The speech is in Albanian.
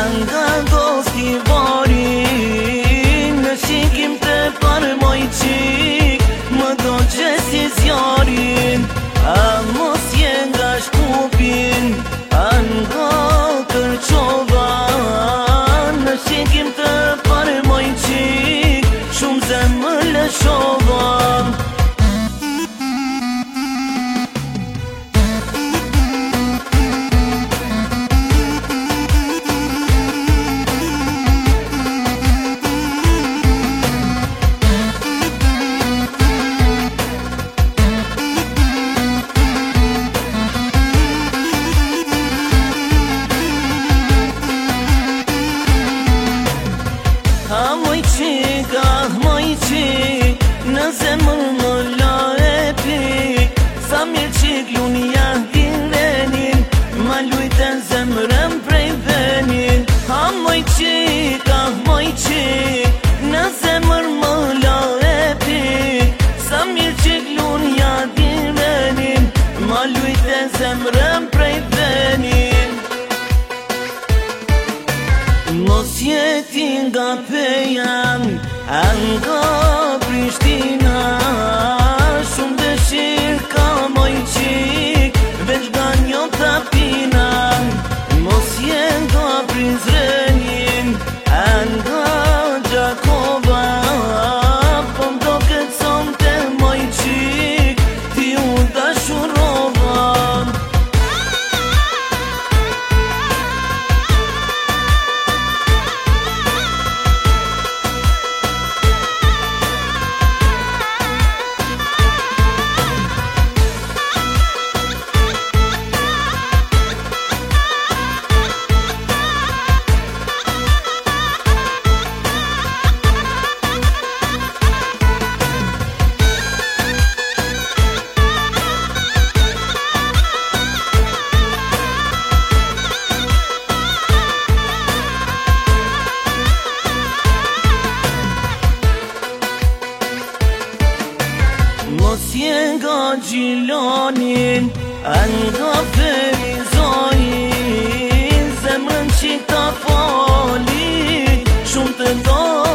Nga dosti varin Në shikim të parë moj qik Më do që si zjarin A mos je nga shkupin A nga kërqova Në shikim të parë moj qik Shumë zemë lëshova Moj qik, në zemër më la e pik Sa mirë qik lunia direnin Ma lujten zemërëm prej venin Moj qik, në zemër më la e pik Sa mirë qik lunia direnin Ma lujten zemërëm prej venin Mos jeti nga pejan A nga Prishtina Shumë dëshirë ka moj qik Veç nga një tapina Mos jeti nga Prizrenin A nga Gjakova Po mdo këtë son të moj qik Ti u dashurova Mos je nga Gjilonin A nga Ferizonin Zemrën qik ta foli Shumë të do